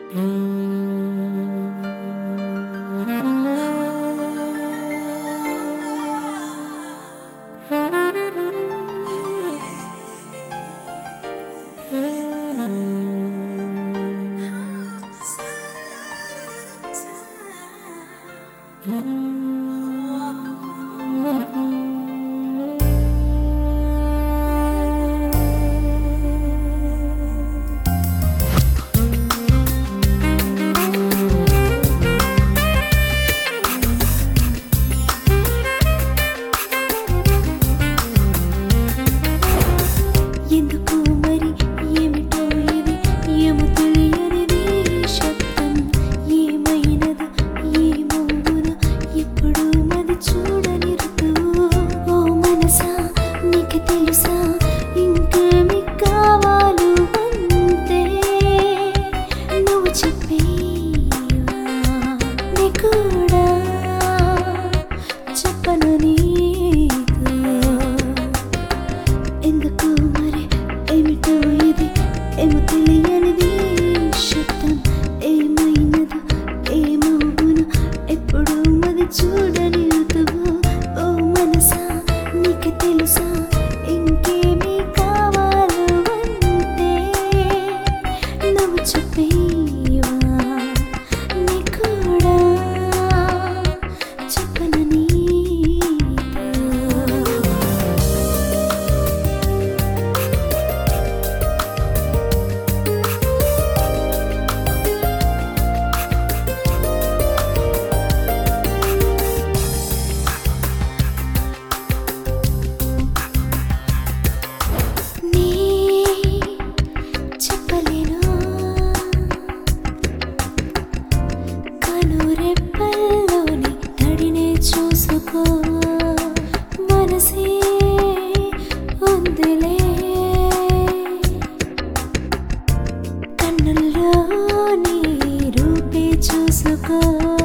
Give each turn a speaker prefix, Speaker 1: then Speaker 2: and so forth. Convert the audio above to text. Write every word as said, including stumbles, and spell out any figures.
Speaker 1: ఎందుకు మరి ఏమిటో ఇది ఏమో తెలియనిది శబ్దం ఏమైనదో ఏమవునో ఎప్పుడు మది చూడని ఋతువు ఓ మనసా నీకు తెలుసా ఇంకేమి కావాలో అంతే నువ్వు చెప్పేవా నీ కూడా చెప్పను నీతో ఎందుకు మరి ఏమిటో ఇది ఏమో తెలియనిది శబ్దం ఏమైనదో ఏమవునో ఎప్పుడు మది చూడని ఋతువు ఓ మనసా నీకు తెలుసా ఇంకేమీ కావాలో అంతే నువ్వు చెప్పేవా నీ కూడా చెప్పను నీతో నీ చెప్పలేను కనురెప్పల్లోని తడినే చూసుకో మనసే ఉందిలే కన్నుల్లో నీ రూపే చూసుకో